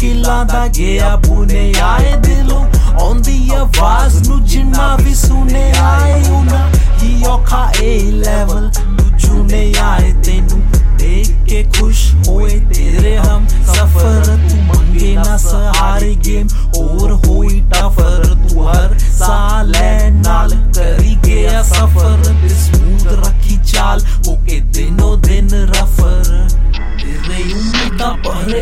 ਮੁਸ਼ਕਿਲਾਂ ਦਾ ਗਿਆ ਬੁਨੇ ਆਏ ਦਿਲੋਂ ਆਉਂਦੀ ਆਵਾਜ਼ ਨੂੰ ਜਿੰਨਾ ਵੀ ਸੁਨੇ ਆਏ ਉਹਨਾਂ ਹੀ ਔਖਾ A level ਤੂੰ ਚੁਨੇ ਆਏ ਤੈਨੂੰ ਦੇਖ ਕੇ ਖੁਸ਼